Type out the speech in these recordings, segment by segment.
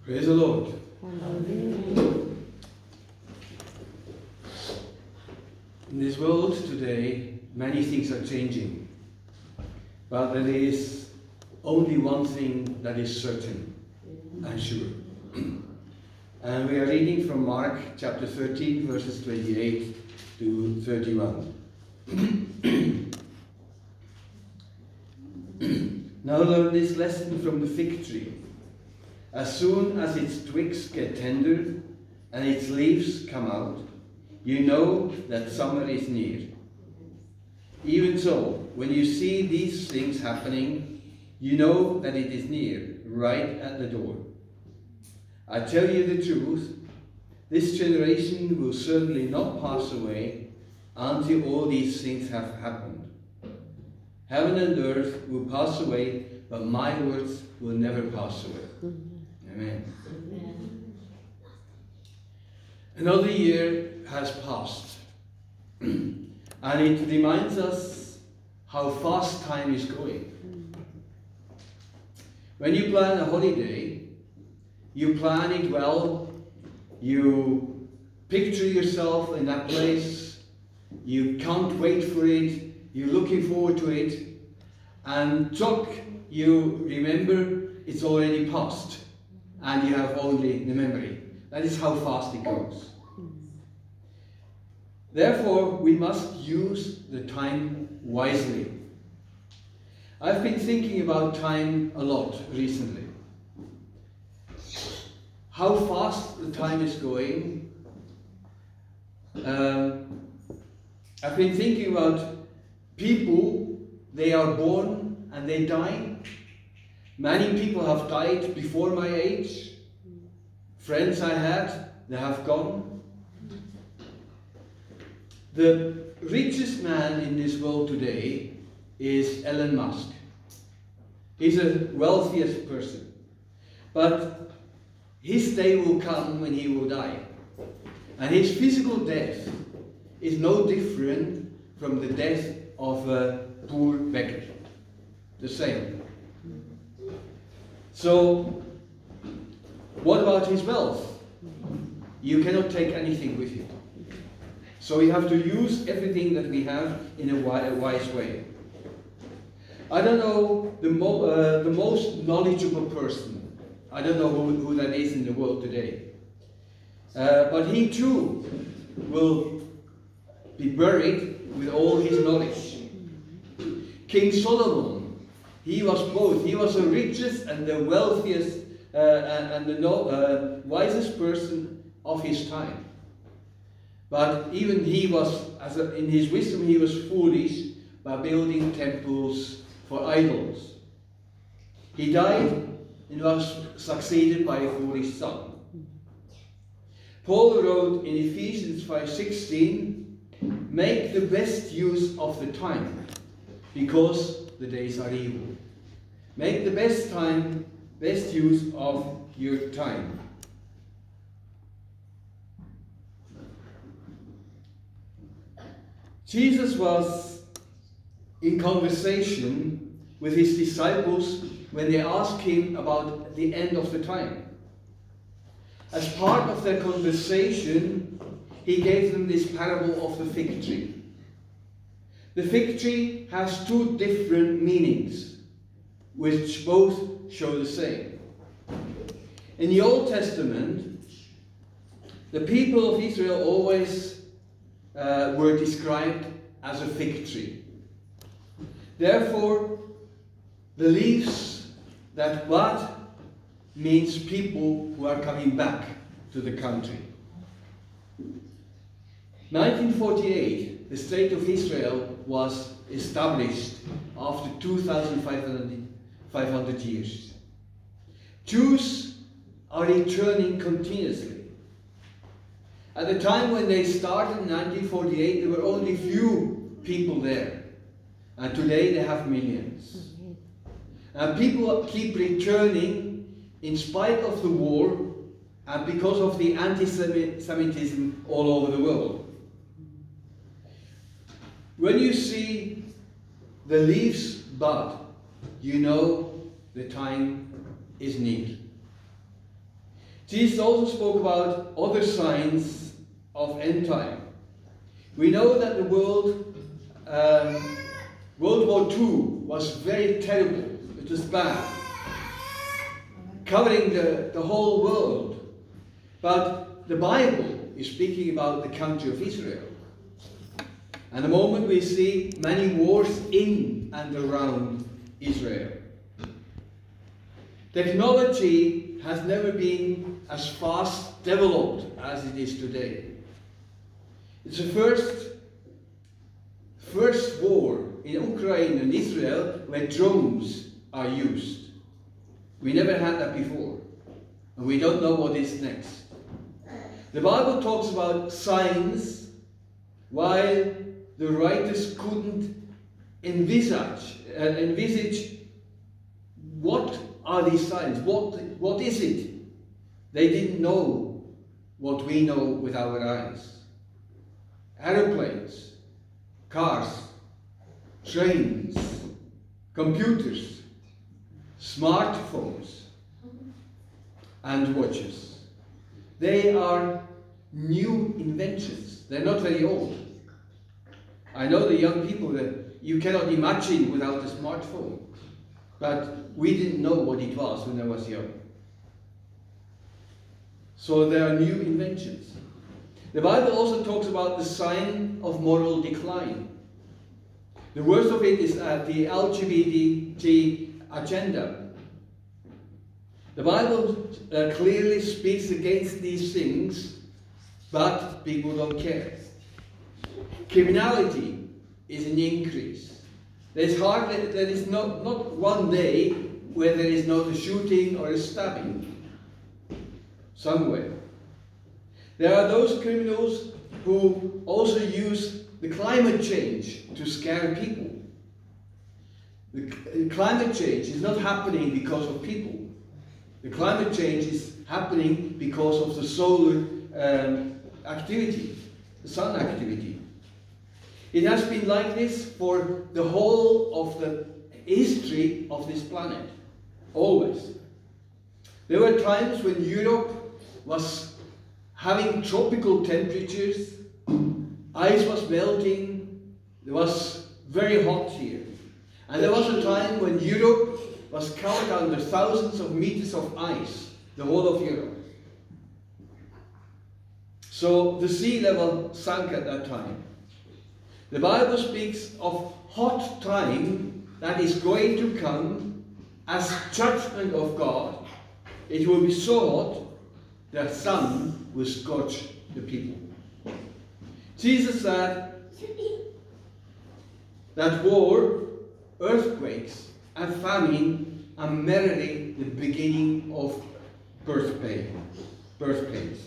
Praise the Lord. In this world today, many things are changing. But there is only one thing that is certain and sure. And we are reading from Mark chapter 13, verses 28 to 31. Now learn this lesson from the fig tree. As soon as its twigs get tender and its leaves come out, you know that summer is near. Even so, when you see these things happening, you know that it is near, right at the door. I tell you the truth, this generation will certainly not pass away until all these things have happened. Heaven and earth will pass away, but my words will never pass away. Amen. Another year has passed, and it reminds us how fast time is going. When you plan a holiday, you plan it well, you picture yourself in that place, you can't wait for it, you're looking forward to it, and you remember it's already passed, and you have only the memory. That is how fast it goes. Therefore, we must use the time wisely. I've been thinking about time a lot recently. How fast the time is going. I've been thinking about people, they are born and they die. Many people have died before my age. Friends I had, they have gone. The richest man in this world today is Elon Musk. He's the wealthiest person. But his day will come when he will die. And his physical death is no different from the death of a poor beggar. The same. So, what about his wealth? You cannot take anything with you. So we have to use everything that we have in a wise way. I don't know the most knowledgeable person. I don't know who that is in the world today. But he too will be buried with all his knowledge. King Solomon, he was both. He was the richest and the wealthiest and the wisest person of his time. But even he was, in his wisdom, he was foolish by building temples for idols. He died and was succeeded by a foolish son. Paul wrote in Ephesians 5:16, "Make the best use of the time, because the days are evil." Make the best use of your time. Jesus was in conversation with his disciples when they asked him about the end of the time. As part of their conversation, he gave them this parable of the fig tree. The fig tree has two different meanings, which both show the same. In the Old Testament, the people of Israel always were described as a fig tree. Therefore, the leaves that bud means people who are coming back to the country. 1948, the State of Israel was established after 2,500 years. Jews are returning continuously. At the time when they started in 1948, there were only few people there. And today they have millions. And people keep returning in spite of the war and because of the anti-Semitism all over the world. When you see the leaves bud, you know the time is near. Jesus also spoke about other signs of end time. We know that the World War II was very terrible. It was bad, covering the whole world. But the Bible is speaking about the country of Israel. And the moment we see many wars in and around Israel. Technology has never been as fast developed as it is today. It's the first war in Ukraine and Israel where drones are used. We never had that before, and we don't know what is next. The Bible talks about signs, while the writers couldn't envisage what are these signs, what is it? They didn't know what we know with our eyes. Aeroplanes, cars, trains, computers, smartphones, and watches. They are new inventions. They're not very old. I know the young people that you cannot imagine without a smartphone, but we didn't know what it was when I was young. So there are new inventions. The Bible also talks about the sign of moral decline. The worst of it is the LGBT agenda. The Bible clearly speaks against these things, but people don't care. Criminality is an increase. There is not one day where there is not a shooting or a stabbing somewhere. There are those criminals who also use the climate change to scare people. The climate change is not happening because of people. The climate change is happening because of the solar activity, the sun activity. It has been like this for the whole of the history of this planet, always. There were times when Europe was having tropical temperatures, ice was melting, it was very hot here. And there was a time when Europe was covered under thousands of meters of ice, the whole of Europe. So the sea level sank at that time. The Bible speaks of hot time that is going to come as judgment of God. It will be so hot the sun will scorch the people. Jesus said that war, earthquakes, and famine are merely the beginning of birth pains.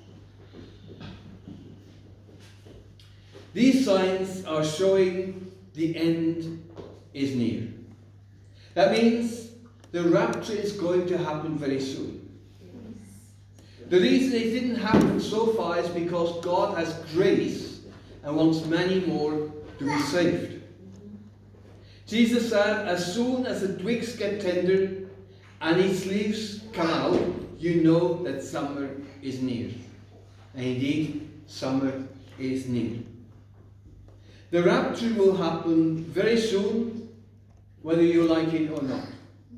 These signs are showing the end is near. That means the rapture is going to happen very soon. The reason it didn't happen so far is because God has grace and wants many more to be saved. Jesus said, as soon as the twigs get tender and its leaves come out, you know that summer is near. And indeed, summer is near. The rapture will happen very soon, whether you like it or not.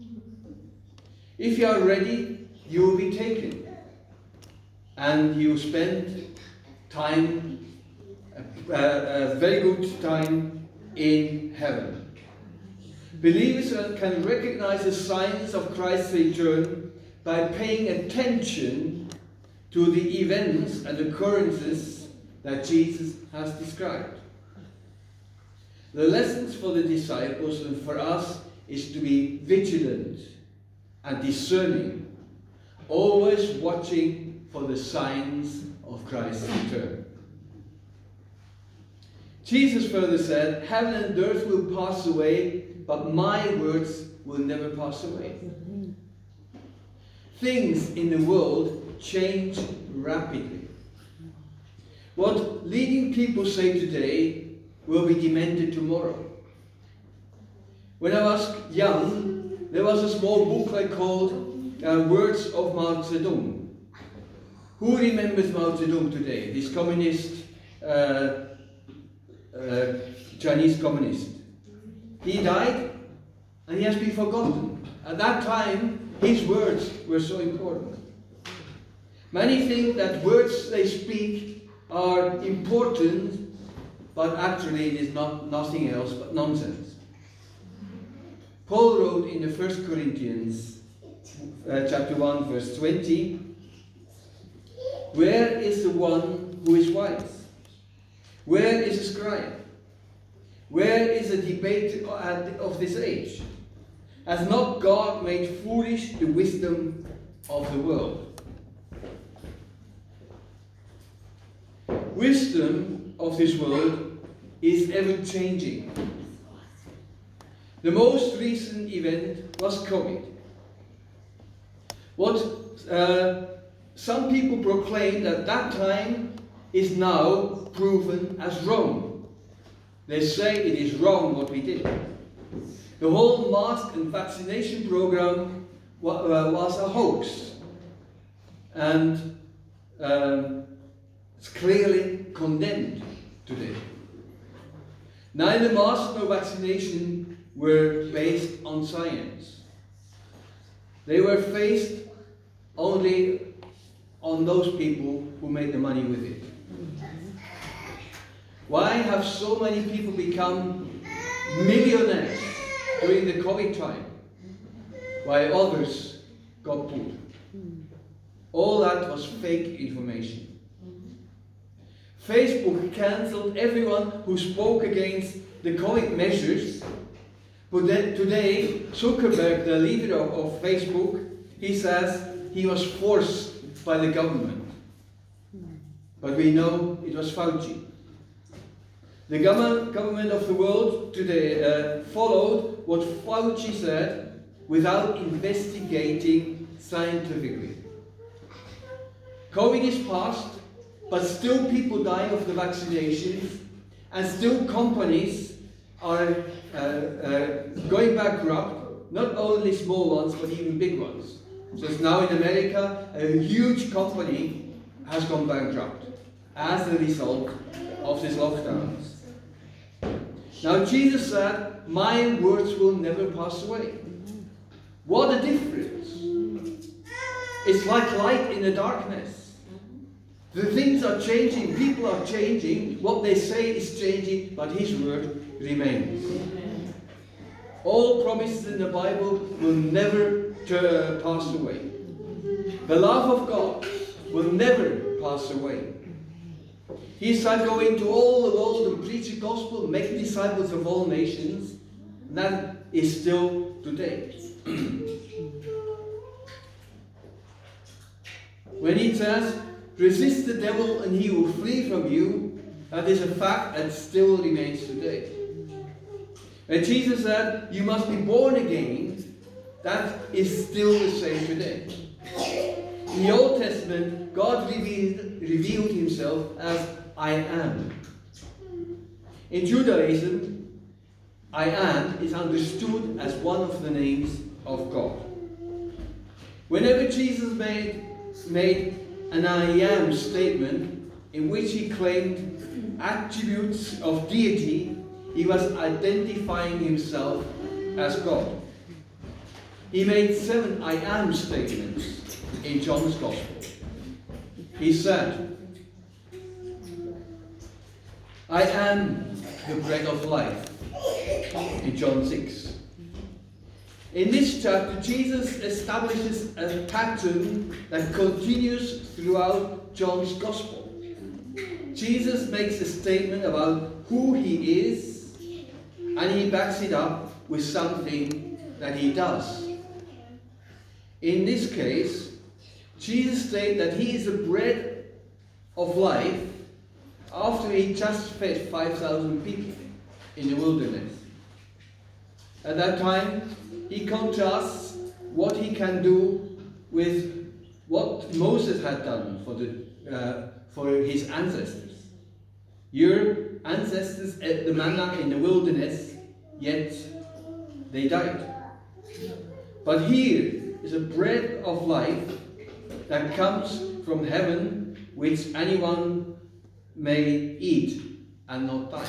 If you are ready, you will be taken. And you spend time, a very good time in heaven. Believers can recognize the signs of Christ's return by paying attention to the events and occurrences that Jesus has described. The lessons for the disciples and for us is to be vigilant and discerning, always watching for the signs of Christ's return. Jesus further said, heaven and earth will pass away, but my words will never pass away. Things in the world change rapidly. What leading people say today will be demanded tomorrow. When I was young, there was a small booklet called Words of Mao Zedong. Who remembers Mao Zedong today? This communist, Chinese communist. He died and he has been forgotten. At that time, his words were so important. Many think that words they speak are important, but actually it is nothing else but nonsense. Paul wrote in the 1 Corinthians chapter 1 verse 20, "Where is the one who is wise? Where is a scribe? Where is a debater of this age? Has not God made foolish the wisdom of the world?" Wisdom of this world is ever changing. The most recent event was COVID. What some people proclaim that time is now proven as wrong. They say it is wrong what we did. The whole mask and vaccination program was a hoax, and it's clearly condemned today. Neither mask nor vaccination were based on science. They were based only on those people who made the money with it. Why have so many people become millionaires during the COVID time, while others got poor? All that was fake information. Facebook cancelled everyone who spoke against the COVID measures. But then today, Zuckerberg, the leader of Facebook, he says he was forced by the government. But we know it was Fauci. The government of the world today followed what Fauci said without investigating scientifically. COVID is past, but still people die of the vaccinations, and still companies are going bankrupt, not only small ones, but even big ones. So it's now in America, a huge company has gone bankrupt as a result of this lockdown. Now Jesus said, "My words will never pass away." What a difference. It's like light in the darkness. The things are changing, people are changing, what they say is changing, but His word remains. All promises in the Bible will never pass away. The love of God will never pass away. He said, "Go into all the world and preach the gospel, make disciples of all nations." And that is still today. When He says, "Resist the devil and he will flee from you," that is a fact that still remains today. When Jesus said, "You must be born again," that is still the same today. In the Old Testament, God revealed Himself as "I am." In Judaism, "I am" is understood as one of the names of God. Whenever Jesus made an "I am" statement in which He claimed attributes of deity, He was identifying Himself as God. He made 7 "I am" statements in John's Gospel. He said, "I am the bread of life," in John 6. In this chapter, Jesus establishes a pattern that continues throughout John's Gospel. Jesus makes a statement about who He is, and He backs it up with something that He does. In this case, Jesus stated that He is the bread of life after He just fed 5,000 people in the wilderness. At that time, He contrasts what He can do with what Moses had done for his ancestors. Your ancestors ate the manna in the wilderness, yet they died. But here is a bread of life that comes from heaven, which anyone may eat and not die.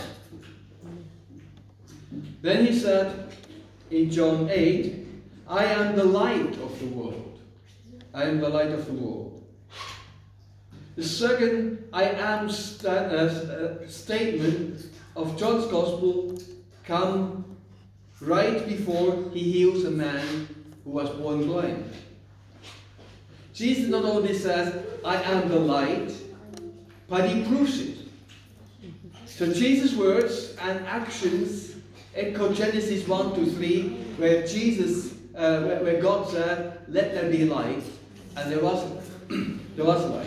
Then he said in John 8, I am the light of the world. I am the light of the world. The second I am statement of John's Gospel come right before he heals a man who was born blind. Jesus not only says, I am the light, but he proves it. So Jesus' words and actions echo Genesis 1-3, where where God said, let there be light, and there was light.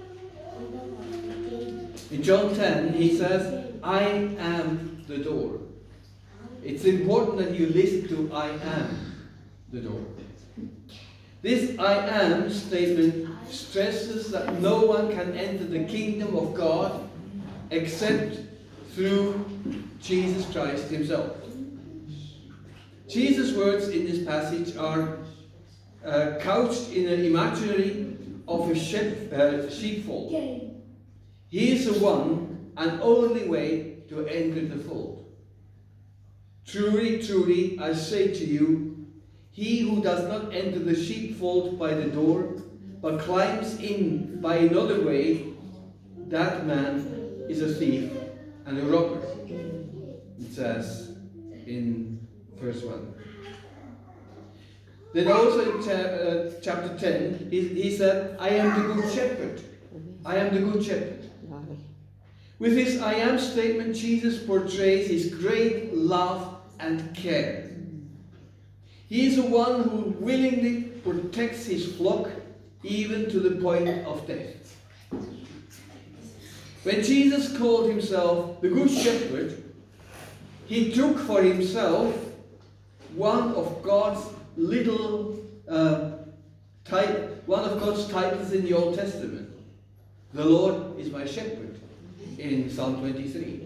In John 10, he says, I am the door. It's important that you listen to I am the door. This I am statement stresses that no one can enter the kingdom of God except through Jesus Christ himself. Jesus' words in this passage are couched in an imaginary of a sheepfold. He is the one and only way to enter the fold. Truly, truly, I say to you, he who does not enter the sheepfold by the door, but climbs in by another way, that man is a thief and a robber. It says in verse 1. Then also in chapter 10, he said, I am the good shepherd. I am the good shepherd. With his I am statement, Jesus portrays his great love and care. He is the one who willingly protects his flock even to the point of death. When Jesus called himself the Good Shepherd, he took for himself one of God's titles in the Old Testament. The Lord is my shepherd in Psalm 23.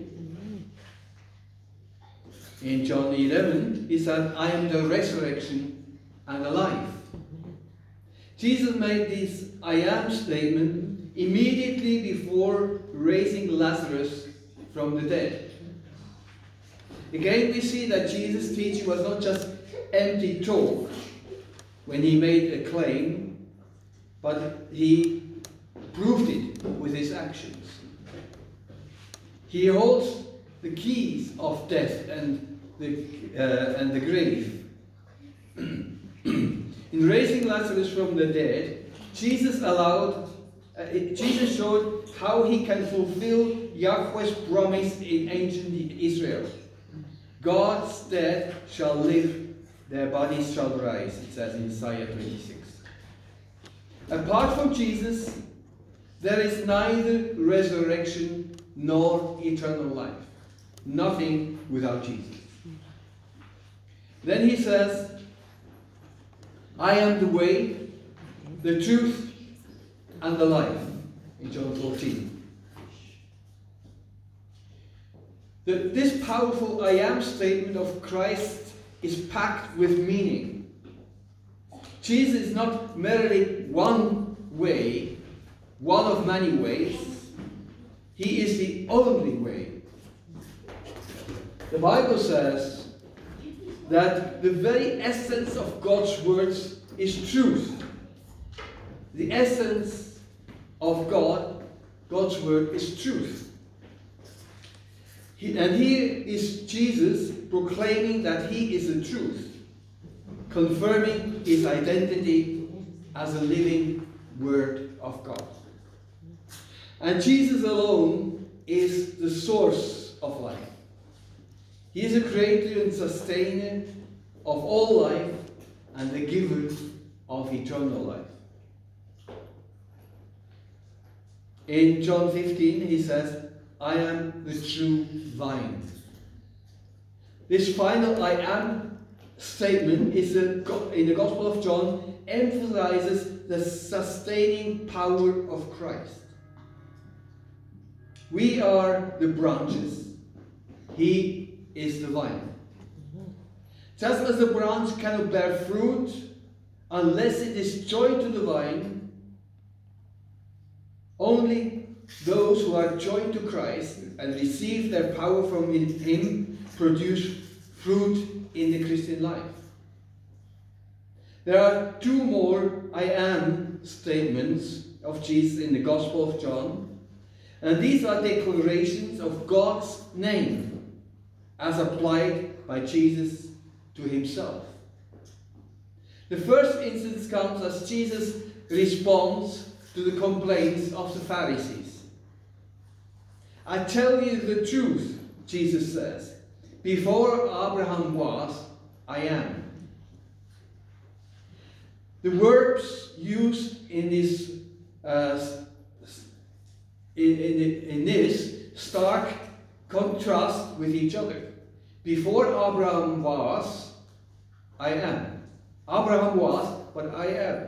In John 11, he said, I am the resurrection and the life. Jesus made this I am statement immediately before raising Lazarus from the dead. Again, we see that Jesus' teaching was not just empty talk when he made a claim, but he proved it with his actions. He holds the keys of death and the grave. In raising Lazarus from the dead, Jesus showed how he can fulfill Yahweh's promise in ancient Israel. God's dead shall live, their bodies shall rise, it says in Isaiah 26. Apart from Jesus, there is neither resurrection nor eternal life. Nothing without Jesus. Then he says, I am the way, the truth, and the life, in John 14. This powerful I am statement of Christ is packed with meaning. Jesus is not merely one way, one of many ways. He is the only way. The Bible says that the very essence of God's words is truth. The essence of God's word is truth. And here is Jesus proclaiming that he is the truth, confirming his identity as a living word of God. And Jesus alone is the source of life. He is the creator and sustainer of all life and the giver of eternal life. In John 15, he says, I am the true vine. This final I am statement is in the Gospel of John emphasizes the sustaining power of Christ. We are the branches. He is the vine. Just as the branch cannot bear fruit unless it is joined to the vine, Only those who are joined to Christ and receive their power from Him produce fruit in the Christian life. There are two more I am statements of Jesus in the Gospel of John, and these are declarations of God's name as applied by Jesus to Himself. The first instance comes as Jesus responds to the complaints of the Pharisees. I tell you the truth, Jesus says, before Abraham was, I am. The verbs used in this in this stark contrast with each other. Before Abraham was, I am. Abraham was, but I am.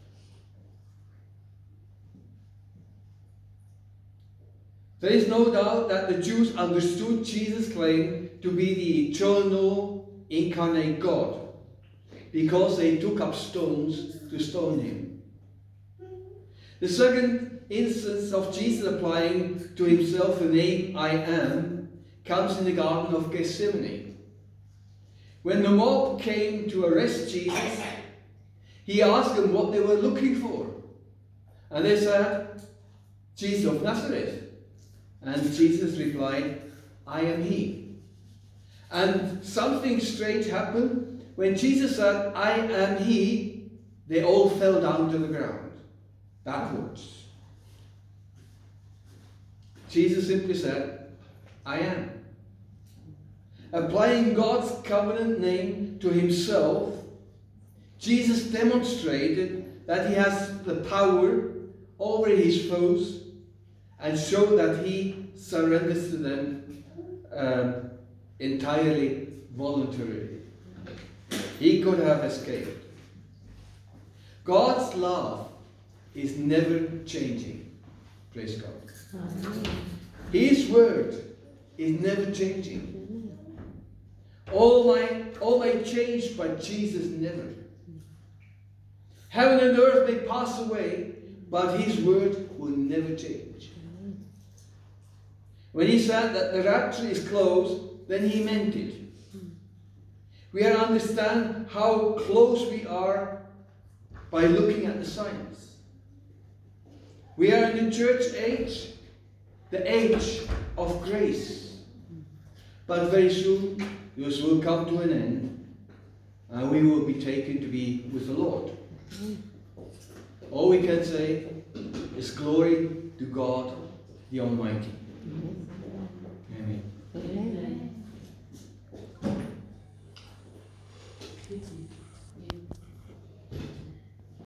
There is no doubt that the Jews understood Jesus' claim to be the eternal incarnate God, because they took up stones to stone Him. The second instance of Jesus applying to Himself the name I am comes in the Garden of Gethsemane. When the mob came to arrest Jesus, He asked them what they were looking for. And they said, Jesus of Nazareth. And Jesus replied, I am He. And something strange happened. When Jesus said, I am He, they all fell down to the ground, backwards. Jesus simply said, I am. Applying God's covenant name to Himself, Jesus demonstrated that He has the power over His foes and showed that He surrenders to them entirely voluntarily. He could have escaped. God's love is never changing. Praise God. Amen. His word is never changing. All might change, but Jesus never. Heaven and earth may pass away, but His word will never change. When He said that the rapture is close, then He meant it. We understand how close we are by looking at the signs. We are in the church age, the age of grace. But very soon, this will come to an end, and we will be taken to be with the Lord. All we can say is glory to God the Almighty. Amen. Amen.